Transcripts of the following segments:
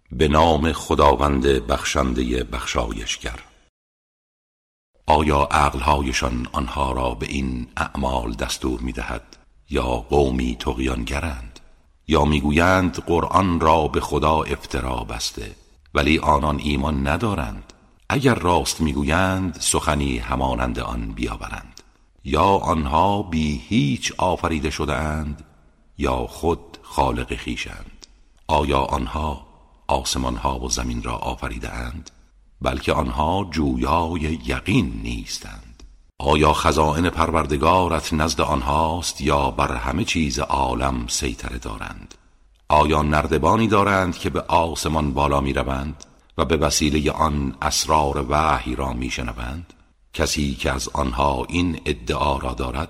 به نام خداوند بخشنده بخشایشگر. آیا عقلهایشان آنها را به این اعمال دستور می‌دهد یا قومی طغیانگرند؟ یا میگویند قرآن را به خدا افترا بسته ولی آنان ایمان ندارند؟ اگر راست میگویند سخنی همانند آن بیاورند. یا آنها بی هیچ آفریده شده اند یا خود خالق خویشند. آیا آنها آسمانها و زمین را آفریده اند؟ بلکه آنها جویای یقین نیستند. آیا خزائن پروردگارت نزد آنهاست یا بر همه چیز عالم سیطره دارند؟ آیا نردبانی دارند که به آسمان بالا می روند و به وسیله آن اسرار وحی را می شنوند؟ کسی که از آنها این ادعا را دارد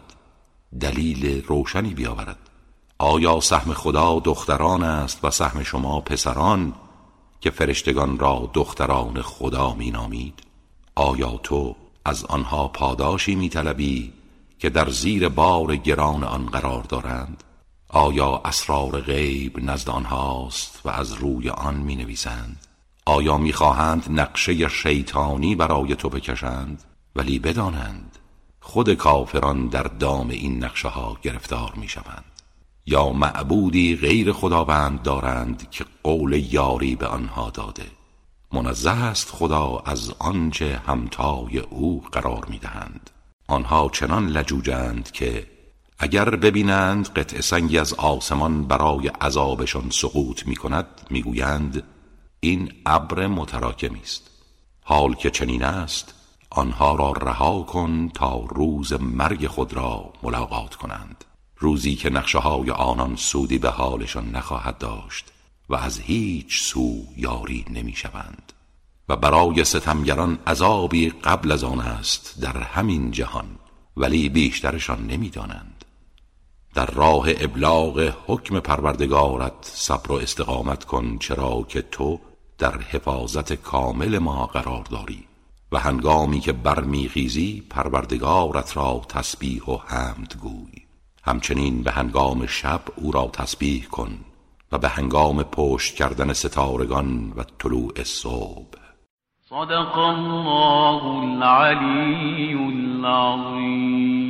دلیل روشنی بیاورد. آیا سهم خدا دختران است و سهم شما پسران که فرشتگان را دختران خدا می نامید؟ آیا تو از آنها پاداشی می طلبی که در زیر بار گران آن قرار دارند؟ آیا اسرار غیب نزد آنهاست و از روی آن می نویسند؟ آیا می خواهند نقشه شیطانی برای تو بکشند؟ ولی بدانند خود کافران در دام این نقشه ها گرفتار می شوند. یا معبودی غیر خداوند دارند که قول یاری به آنها داده. منزه است خدا از آنچه همتای او قرار می دهند. آنها چنان لجوجند که اگر ببینند قطع سنگی از آسمان برای عذابشان سقوط می کند می گویند این ابر متراکمی است. حال که چنین است آنها را رها کن تا روز مرگ خود را ملاقات کنند، روزی که نقشه های آنان سودی به حالشان نخواهد داشت و از هیچ سو یاری نمی شوند. و برای ستمگران عذابی قبل از آن است در همین جهان ولی بیشترشان نمی دانند. در راه ابلاغ حکم پروردگارت صبر و استقامت کن، چرا که تو در حفاظت کامل ما قرار داری و هنگامی که برمیخیزی پروردگارت را تسبیح و حمد گوی. همچنین به هنگام شب او را تسبیح کن و به هنگام پشت کردن ستارگان و طلوع صبح. صدق الله العلی العظیم.